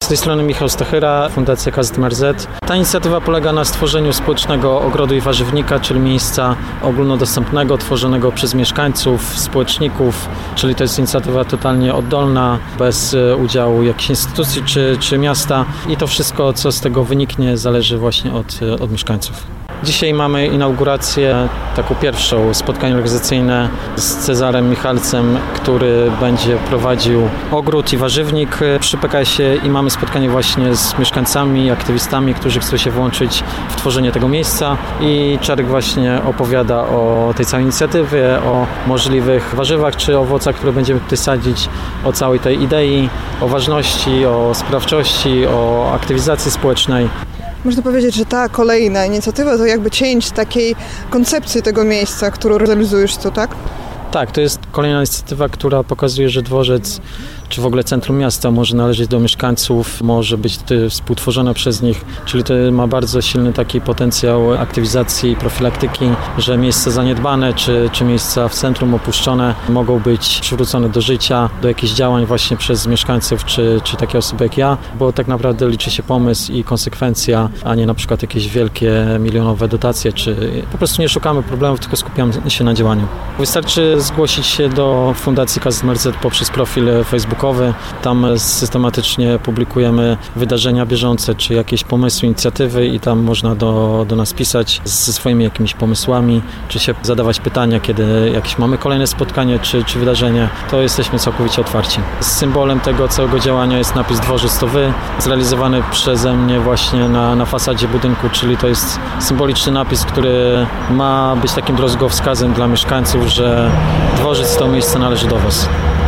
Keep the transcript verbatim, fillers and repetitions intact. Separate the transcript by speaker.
Speaker 1: tej strony Michał Stachyra, Fundacja K Z M R Z. Ta inicjatywa polega na stworzeniu społecznego ogrodu i warzywnika, czyli miejsca ogólnodostępnego, tworzonego przez mieszkańców, społeczników, czyli to jest inicjatywa totalnie oddolna, bez udziału jakichś instytucji czy, czy miasta i to wszystko, co z tego wyniknie, zależy właśnie od, od mieszkańców. Dzisiaj mamy inaugurację, taką pierwszą, spotkanie organizacyjne z Cezarem Michalcem, który będzie prowadził ogród i warzywnik przy P K S-ie i mamy spotkanie właśnie z mieszkańcami, aktywistami, którzy chcą się włączyć w tworzenie tego miejsca i Czarek właśnie opowiada o tej całej inicjatywie, o możliwych warzywach czy owocach, które będziemy tutaj sadzić, o całej tej idei, o ważności, o sprawczości, o aktywizacji społecznej.
Speaker 2: Można powiedzieć, że ta kolejna inicjatywa to jakby cięć takiej koncepcji tego miejsca, którą realizujesz tu, tak?
Speaker 1: Tak, to jest kolejna inicjatywa, która pokazuje, że dworzec czy w ogóle centrum miasta może należeć do mieszkańców, może być współtworzona przez nich, czyli to ma bardzo silny taki potencjał aktywizacji i profilaktyki, że miejsca zaniedbane czy, czy miejsca w centrum opuszczone mogą być przywrócone do życia, do jakichś działań właśnie przez mieszkańców czy, czy takie osoby jak ja, bo tak naprawdę liczy się pomysł i konsekwencja, a nie na przykład jakieś wielkie milionowe dotacje, czy po prostu nie szukamy problemów, tylko skupiamy się na działaniu. Wystarczy zgłosić się do Fundacji K Z M R Z poprzez profil facebookowy. Tam systematycznie publikujemy wydarzenia bieżące, czy jakieś pomysły, inicjatywy i tam można do, do nas pisać ze swoimi jakimiś pomysłami, czy się zadawać pytania, kiedy jakieś mamy kolejne spotkanie, czy, czy wydarzenie, to jesteśmy całkowicie otwarci. Symbolem tego całego działania jest napis Dworzec to wy, zrealizowany przeze mnie właśnie na, na fasadzie budynku, czyli to jest symboliczny napis, który ma być takim drogowskazem dla mieszkańców, że dworzec to miejsce należy do was.